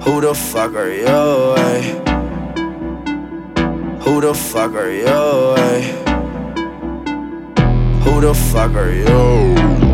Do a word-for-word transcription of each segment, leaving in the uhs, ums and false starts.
Who the fuck are you, ay? Who the fuck are you, ay? Who the fuck are you?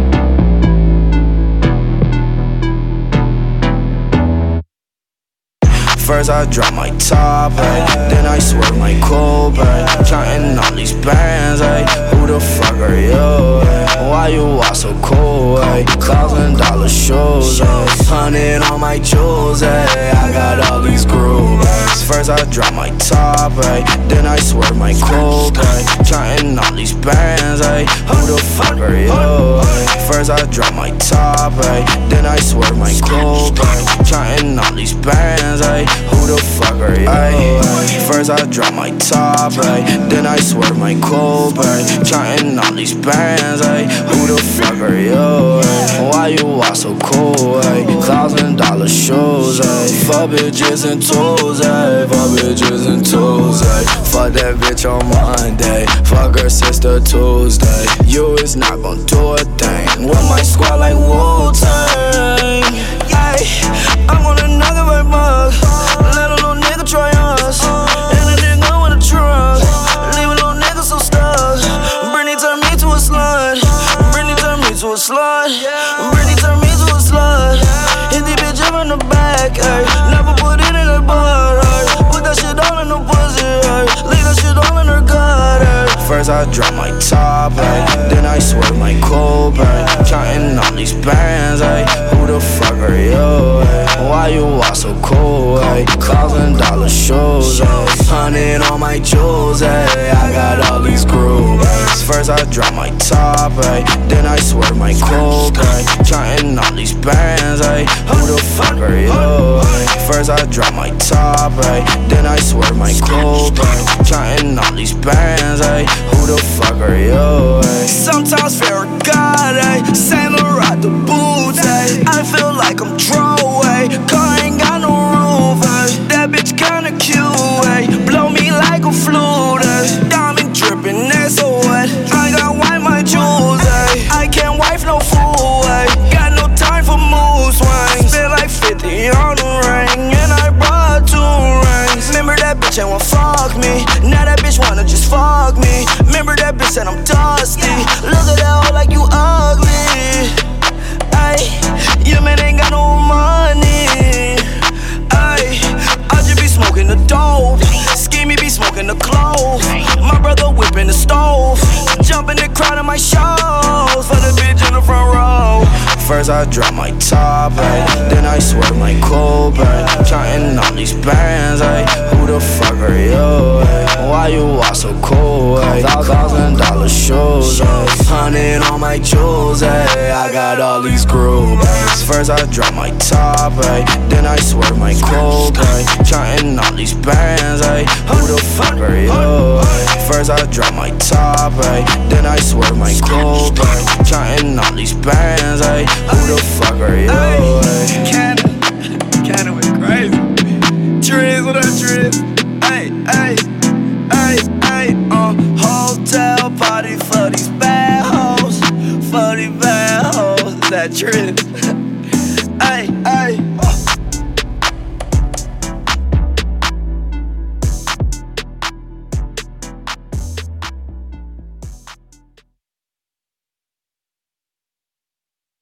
First I drop my top, ay, then I swerve my coupe, ay, counting all these bands, ay. Who the fuck are you, ay? Why you all so cool, ay? Thousand dollar shows, ay. Hundred on my jewels, ay. I got all these grooves. First I drop my top, ay, then I swerve my coupe, ay, counting all these bands, ay. Who the fuck are you, ay? First I drop my top, ay, then I swerve my coupe, ay, counting all these bands, ay. Who the fuck are you? Ay, first I drop my top, ay, then I swerve my coupe, ay, counting all these bands, ay. Who the fuck are you? Ay? Why you all so cool? Ay? Thousand dollar shows, ay. Fuck bitches and tools, ay. Fuck bitches and tools, ay. Fuck that bitch on Monday, fuck her sister Tuesday. You is not gon' do a thing with my squad like Wu-Tang. Yeah, I'm gonna knock it right mug. Let a little nigga try us. And a nigga with a truck. Leave a little nigga so stuck. Britney turned me to a slut. Britney turned me to a slut. Britney turned me to a slut. Hit the bitch up in the back, ay. Never put it in her butt, ay. Put that shit all in her pussy, ay. Leave that shit all in her gut, ay. First I drop my top, ay, then I swerve my coupe, ay, counting all these bands, ay. Who the fuck are you, ay? Why you all so cool, ay? Thousand dollar shows, ay. Hundred on my jewels, ay. I got all these grooves. First I drop my top, ay, then I swerve my coupe, ay, counting all these bands, ay. Who the fuck are you, ay? First I drop my top, ay, then I swerve my coupe, ay, counting all these bands, ay. Who the fuck are you, ay? Sometimes Farragut, ay, Saint Laurent the boots, ay. I feel like I'm throwaway, car ain't got no roof, ay. That bitch kinda cute, ay. Blow me like a flute, ay. Diamond dripping, that's so wet. I got wipe my jewels, ay. I can't wipe no fool, ay. Got no time for mood swings. Spent like fifty on the ring, and I brought two rings. Remember that bitch ain't wanna fuck me. Now that bitch wanna just fuck me. Remember that bitch said I'm dusty. Look at that hoe like you ugly. Ay, your man ain't got no money. Ay, I just be smoking the dope. Schemey be smoking the clove. My brother whipping the stove. Jumping the crowd in my shows. For the bitch in the front row. First I drop my top, ay, then I swerve my coupe, ay, counting all these bands, ay. Who the fuck are you, ay? Why you all so cool, ay? Thousand dollar shows, ay. Hundred on my jewels, ay. I got all these grooves. First I drop my top, ay, then I swerve my coupe, ay, counting all these bands, ay. Who the fuck are you, ay? First I drop my top, ay, then I swerve my coupe, ay, counting all these bands, ay. Who the fuck are you, ay? Cannon, Cannon went crazy. Triz, what up, Triz? Ay, ay, ay, ay, uh, hotel party for these bad hoes, for these bad hoes. Is that Triz? Ay, ay.